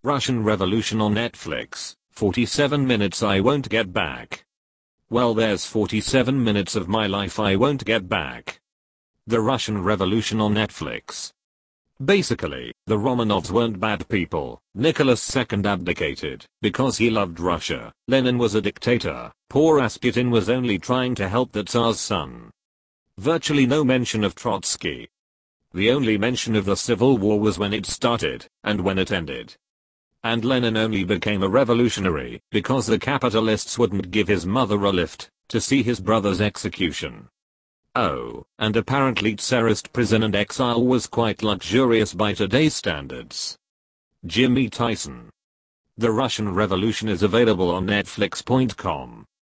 Russian Revolution on Netflix, 47 minutes I won't get back. Well, there's 47 minutes of my life I won't get back. The Russian Revolution on Netflix. Basically, the Romanovs weren't bad people. Nicholas II abdicated because he loved Russia. Lenin was a dictator. Poor Rasputin was only trying to help the Tsar's son. Virtually no mention of Trotsky. The only mention of the Civil War was when it started, and when it ended. And Lenin only became a revolutionary because the capitalists wouldn't give his mother a lift to see his brother's execution. Oh, and apparently Tsarist prison and exile was quite luxurious by today's standards. Jimmy Tyson. The Russian Revolution is available on Netflix.com.